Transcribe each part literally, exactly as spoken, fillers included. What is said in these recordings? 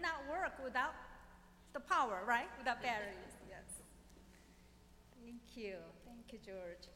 cannot work without the power, right? Without batteries, yes. Thank you. Thank you, George.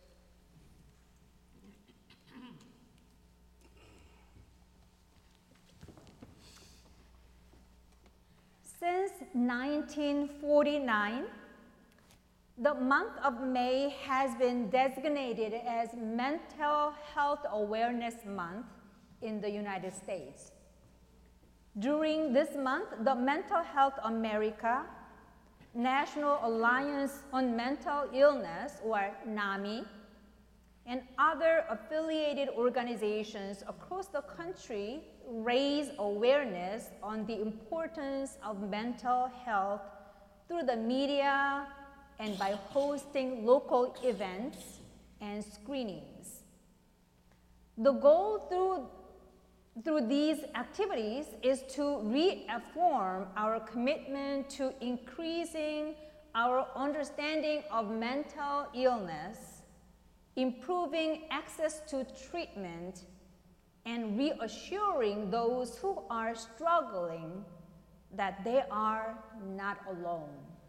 Since nineteen forty-nine, the month of May has been designated as Mental Health Awareness Month in the United States. During this month, the Mental Health America, National Alliance on Mental Illness, or NAMI, and other affiliated organizations across the country raise awareness on the importance of mental health through the media and by hosting local events and screenings. The goal through, through these activities is to reaffirm our commitment to increasing our understanding of mental illness, improving access to treatment, and reassuring those who are struggling that they are not alone.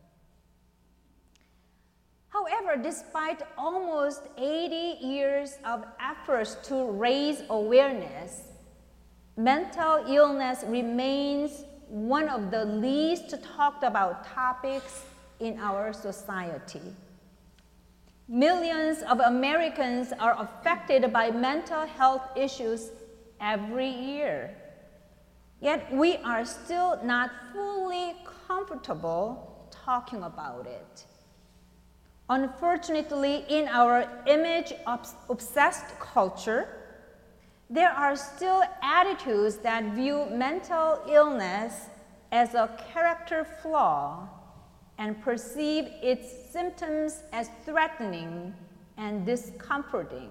However, despite almost eighty years of efforts to raise awareness, mental illness remains one of the least talked about topics in our society. Millions of Americans are affected by mental health issues every year. Yet we are still not fully comfortable talking about it. Unfortunately, in our image-obsessed culture, there are still attitudes that view mental illness as a character flaw and perceive its symptoms as threatening and discomforting.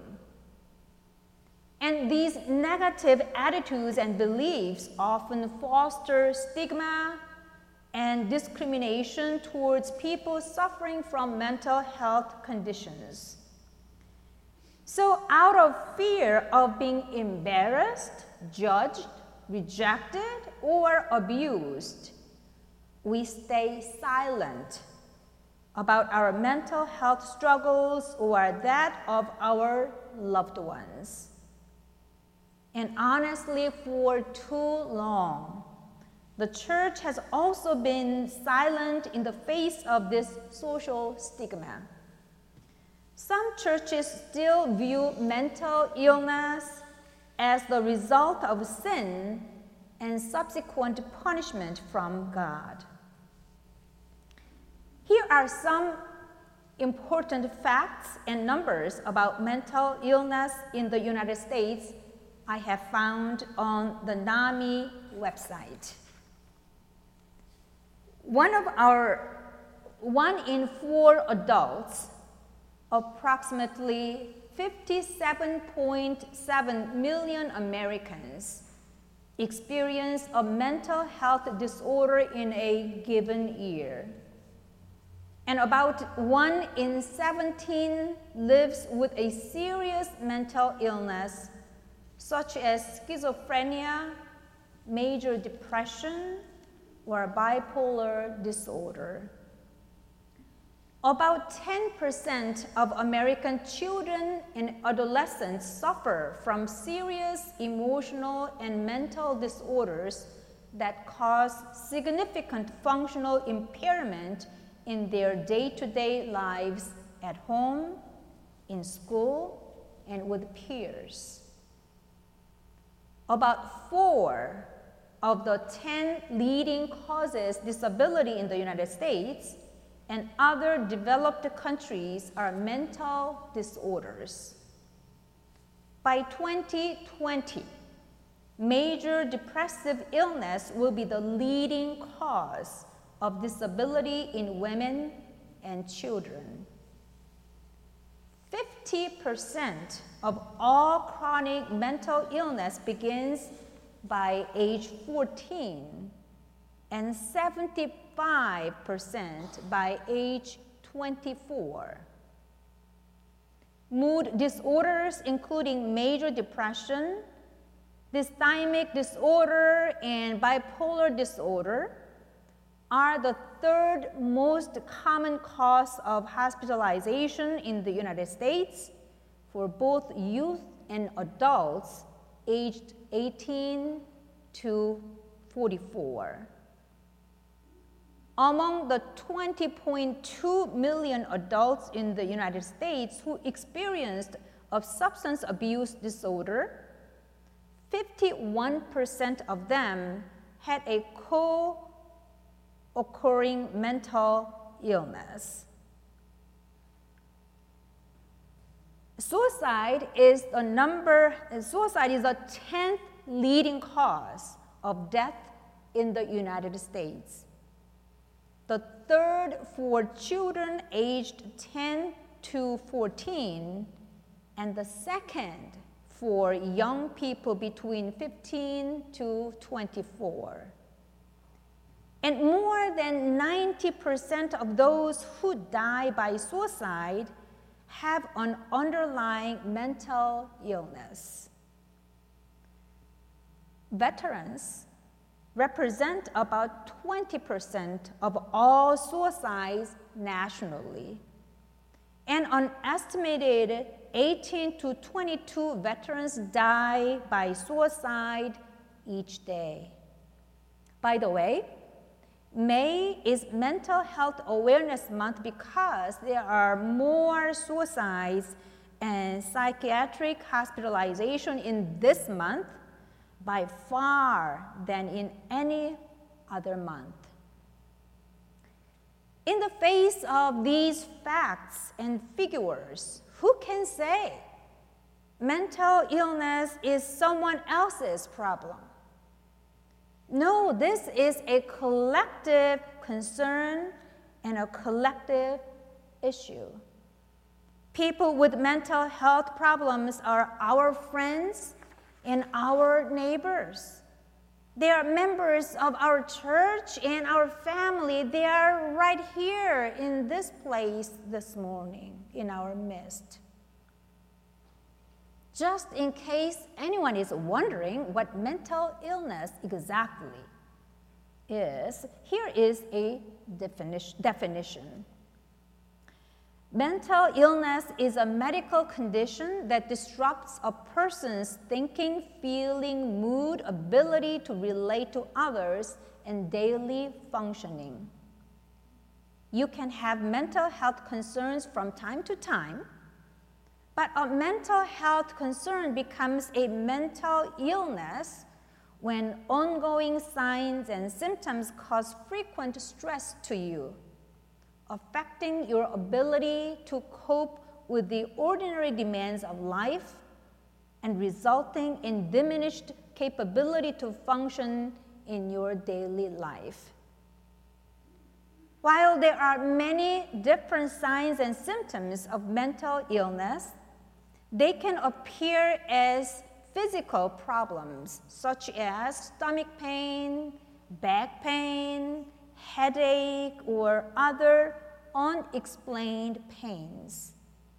And these negative attitudes and beliefs often foster stigma and discrimination towards people suffering from mental health conditions. So out of fear of being embarrassed, judged, rejected, or abused, we stay silent about our mental health struggles or that of our loved ones. And honestly, for too long, the church has also been silent in the face of this social stigma. Some churches still view mental illness as the result of sin and subsequent punishment from God. Here are some important facts and numbers about mental illness in the United States I have found on the NAMI website. One of our, one in four adults, approximately fifty-seven point seven million Americans, experience a mental health disorder in a given year. And about one in seventeen lives with a serious mental illness, such as schizophrenia, major depression, or bipolar disorder. About ten percent of American children and adolescents suffer from serious emotional and mental disorders that cause significant functional impairment in their day-to-day lives at home, in school, and with peers. About four of the ten leading causes disability in the United States and other developed countries are mental disorders. By twenty twenty, major depressive illness will be the leading cause of disability in women and children. fifty percent of all chronic mental illness begins by age fourteen, and seventy-five percent by age twenty-four. Mood disorders, including major depression, dysthymic disorder, and bipolar disorder, are the third most common cause of hospitalization in the United States for both youth and adults aged eighteen to forty-four. Among the twenty point two million adults in the United States who experienced a substance abuse disorder, fifty-one percent of them had a co-occurring mental illness. Suicide is the number, suicide is the tenth leading cause of death in the United States. The third for children aged ten to fourteen, and the second for young people between fifteen to twenty-four. And more than ninety percent of those who die by suicide have an underlying mental illness. Veterans represent about twenty percent of all suicides nationally, and an estimated eighteen to twenty-two veterans die by suicide each day. By the way, May is Mental Health Awareness Month because there are more suicides and psychiatric hospitalization in this month by far than in any other month. In the face of these facts and figures, who can say mental illness is someone else's problem? No, this is a collective concern and a collective issue. People with mental health problems are our friends and our neighbors. They are members of our church and our family. They are right here in this place this morning in our midst. Just in case anyone is wondering what mental illness exactly is, here is a definition. Mental illness is a medical condition that disrupts a person's thinking, feeling, mood, ability to relate to others, and daily functioning. You can have mental health concerns from time to time, but a mental health concern becomes a mental illness when ongoing signs and symptoms cause frequent stress to you, affecting your ability to cope with the ordinary demands of life and resulting in diminished capability to function in your daily life. While there are many different signs and symptoms of mental illness, they can appear as physical problems such as stomach pain, back pain, headache, or other unexplained pains.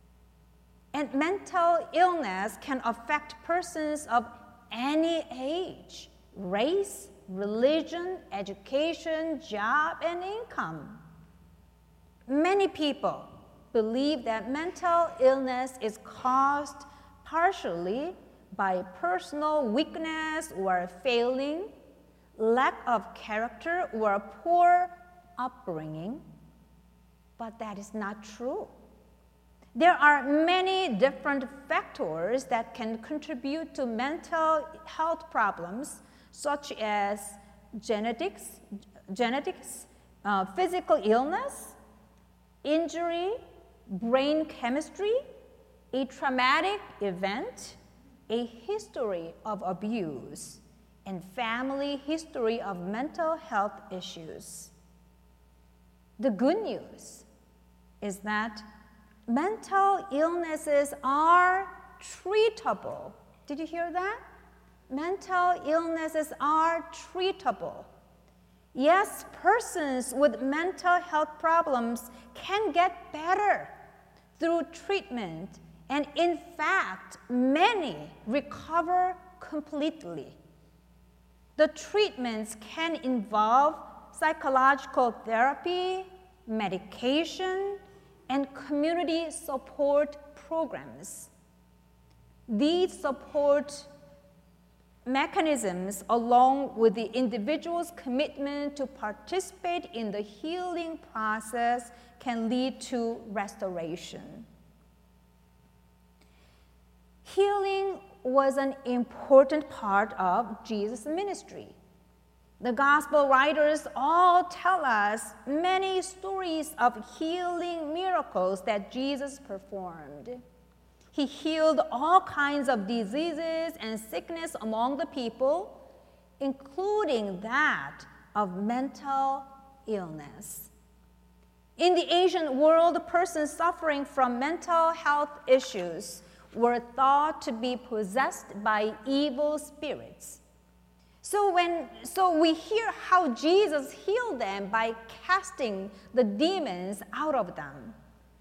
And mental illness can affect persons of any age, race, religion, education, job, and income. Many people believe that mental illness is caused partially by personal weakness or failing, lack of character, or poor upbringing, but that is not true. There are many different factors that can contribute to mental health problems, such as genetics, genetics, uh, physical illness, injury, brain chemistry, a traumatic event, a history of abuse, and family history of mental health issues. The good news is that mental illnesses are treatable. Did you hear that? Mental illnesses are treatable. Yes, persons with mental health problems can get better through treatment, and in fact, many recover completely. The treatments can involve psychological therapy, medication, and community support programs. These support mechanisms, along with the individual's commitment to participate in the healing process, can lead to restoration. Healing was an important part of Jesus' ministry. The gospel writers all tell us many stories of healing miracles that Jesus performed. He healed all kinds of diseases and sickness among the people, including that of mental illness. In the ancient world, persons suffering from mental health issues were thought to be possessed by evil spirits. So, when, so we hear how Jesus healed them by casting the demons out of them.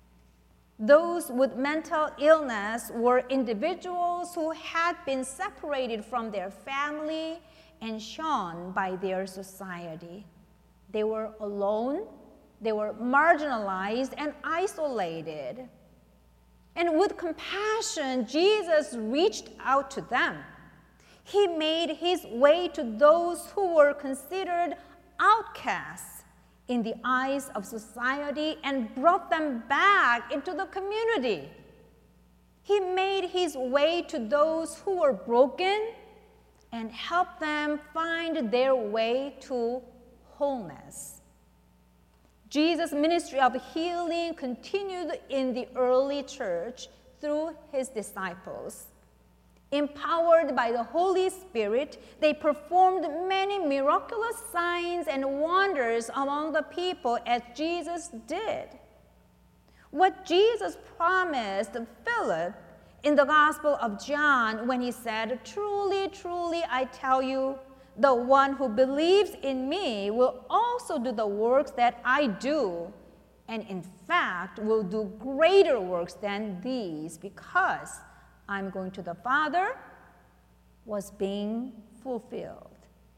Those with mental illness were individuals who had been separated from their family and shunned by their society. They were alone, they were marginalized and isolated. And with compassion, Jesus reached out to them. He made his way to those who were considered outcasts in the eyes of society and brought them back into the community. He made his way to those who were broken and helped them find their way to wholeness. Jesus' ministry of healing continued in the early church through his disciples. Empowered by the Holy Spirit, they performed many miraculous signs and wonders among the people as Jesus did. What Jesus promised Philip in the Gospel of John when he said, "Truly, truly, I tell you, the one who believes in me will also do the works that I do, and in fact will do greater works than these, because I'm going to the Father," was being fulfilled.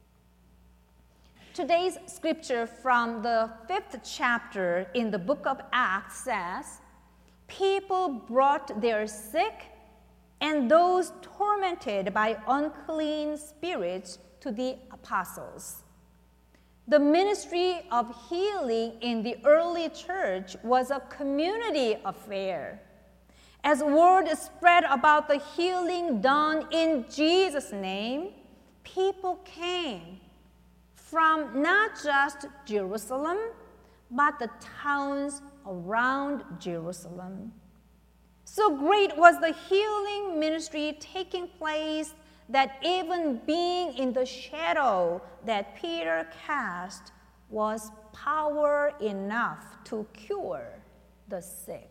Today's scripture from the fifth chapter in the book of Acts says, "People brought their sick and those tormented by unclean spirits to the apostles." The ministry of healing in the early church was a community affair. As word spread about the healing done in Jesus' name, people came from not just Jerusalem, but the towns around Jerusalem. So great was the healing ministry taking place that even being in the shadow that Peter cast was power enough to cure the sick.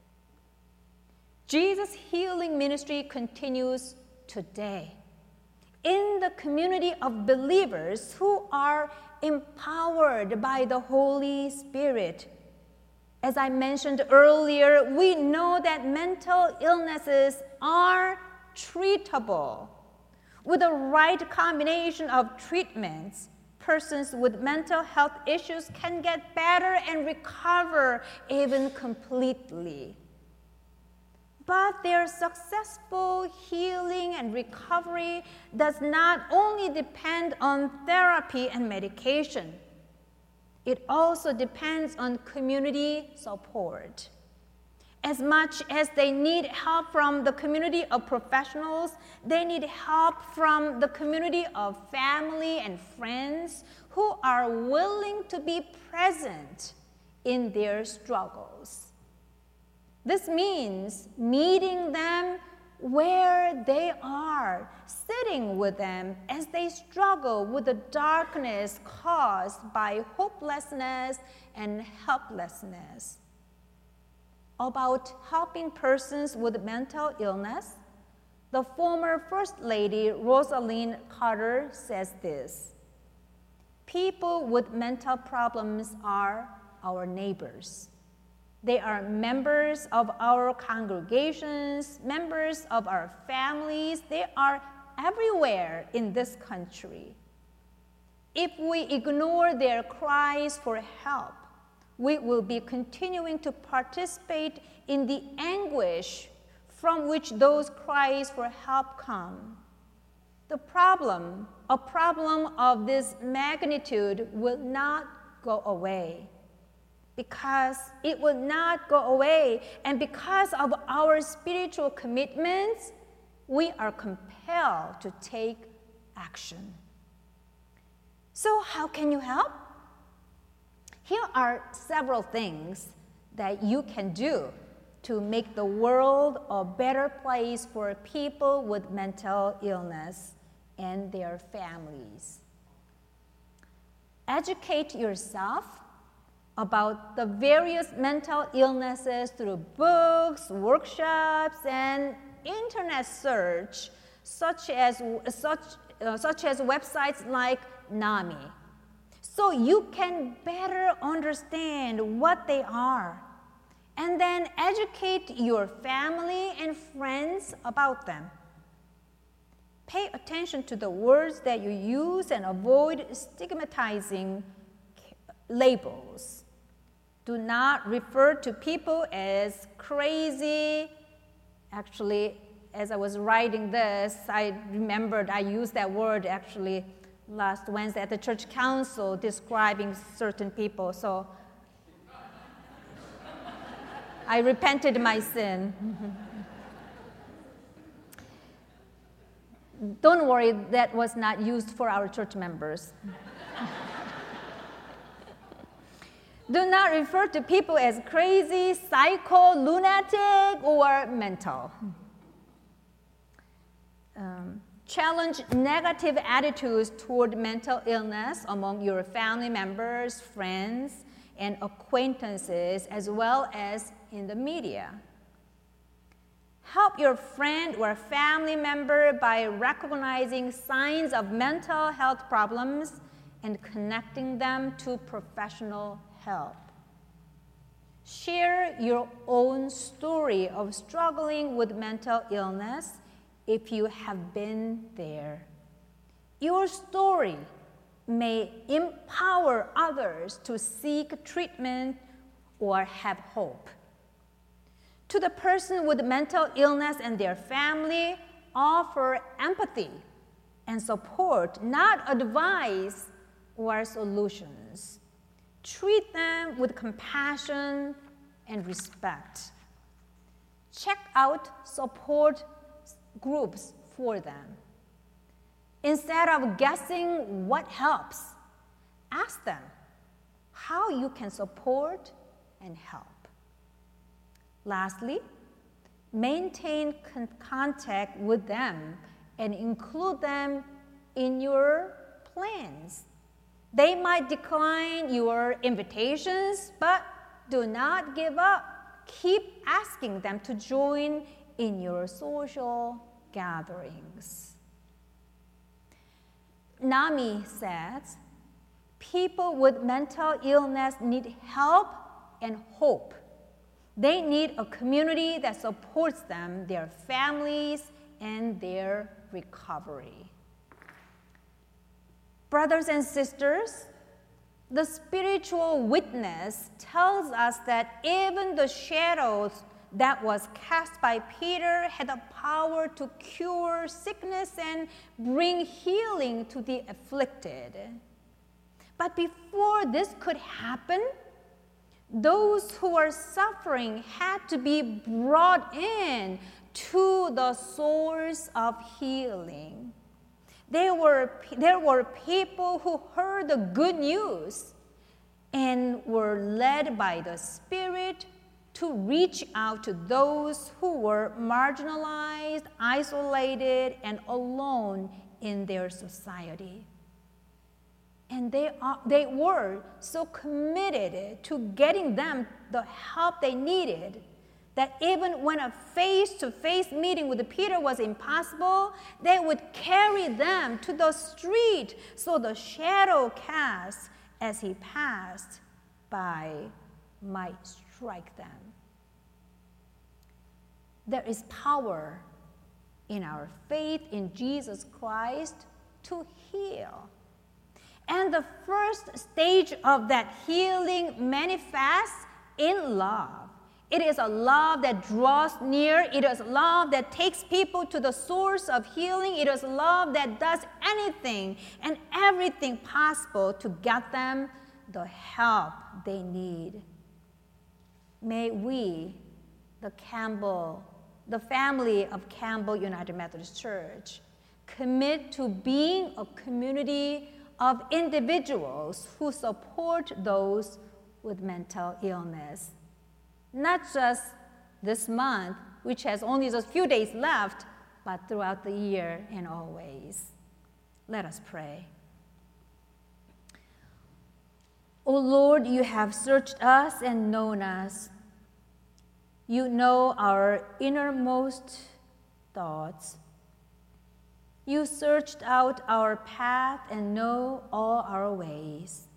Jesus' healing ministry continues today in the community of believers who are empowered by the Holy Spirit. As I mentioned earlier, we know that mental illnesses are treatable. With the right combination of treatments, persons with mental health issues can get better and recover even completely. But their successful healing and recovery does not only depend on therapy and medication. It also depends on community support. As much as they need help from the community of professionals, they need help from the community of family and friends who are willing to be present in their struggles. This means meeting them where they are, sitting with them as they struggle with the darkness caused by hopelessness and helplessness. About helping persons with mental illness, the former First Lady Rosalynn Carter says this: "People with mental problems are our neighbors. They are members of our congregations, members of our families. They are everywhere in this country. If we ignore their cries for help, we will be continuing to participate in the anguish from which those cries for help come. The problem, a problem of this magnitude, will not go away. Because it will not go away, and because of our spiritual commitments, we are compelled to take action. So how can you help? Here are several things that you can do to make the world a better place for people with mental illness and their families. Educate yourself about the various mental illnesses through books, workshops, and internet search, such as, such, uh, such as websites like NAMI, so you can better understand what they are, and then educate your family and friends about them. Pay attention to the words that you use and avoid stigmatizing labels. Do not refer to people as crazy. Actually, as I was writing this, I remembered I used that word actually last Wednesday at the church council describing certain people. So I repented my sin. Don't worry, that was not used for our church members. Do not refer to people as crazy, psycho, lunatic, or mental. Um, challenge negative attitudes toward mental illness among your family members, friends, and acquaintances, as well as in the media. Help your friend or family member by recognizing signs of mental health problems and connecting them to professional help. Share your own story of struggling with mental illness if you have been there. Your story may empower others to seek treatment or have hope. To the person with mental illness and their family, offer empathy and support, not advice or solutions. Treat them with compassion and respect. Check out support groups for them. Instead of guessing what helps, ask them how you can support and help. Lastly, maintain con- contact with them and include them in your plans. They might decline your invitations, but do not give up. Keep asking them to join in your social gatherings. NAMI says, people with mental illness need help and hope. They need a community that supports them, their families, and their recovery. Brothers and sisters, the spiritual witness tells us that even the shadows that was cast by Peter had the power to cure sickness and bring healing to the afflicted. But before this could happen, those who are suffering had to be brought in to the source of healing. There were, there were people who heard the good news and were led by the Spirit to reach out to those who were marginalized, isolated, and alone in their society. And they, are, they were so committed to getting them the help they needed that even when a face-to-face meeting with Peter was impossible, they would carry them to the street so the shadow cast as he passed by might strike them. There is power in our faith in Jesus Christ to heal. And And the first stage of that healing manifests in love. It is a love that draws near. It is love that takes people to the source of healing. It is love that does anything and everything possible to get them the help they need. May we, the Campbell, the family of Campbell United Methodist Church, commit to being a community of individuals who support those with mental illness. Not just this month, which has only just a few days left, but throughout the year and always. Let us pray. O Lord, you have searched us and known us. You know our innermost thoughts. You searched out our path and know all our ways.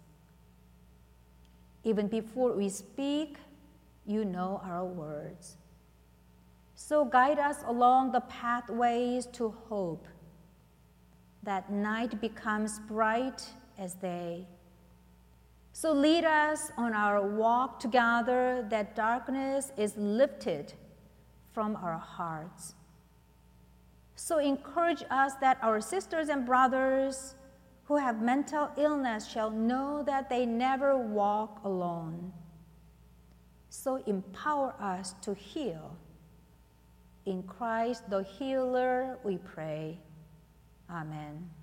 Even before we speak, you know our words. So guide us along the pathways to hope, that night becomes bright as day. So lead us on our walk together, that darkness is lifted from our hearts. So encourage us that our sisters and brothers who have mental illness shall know that they never walk alone. So empower us to heal. In Christ the healer we pray. Amen.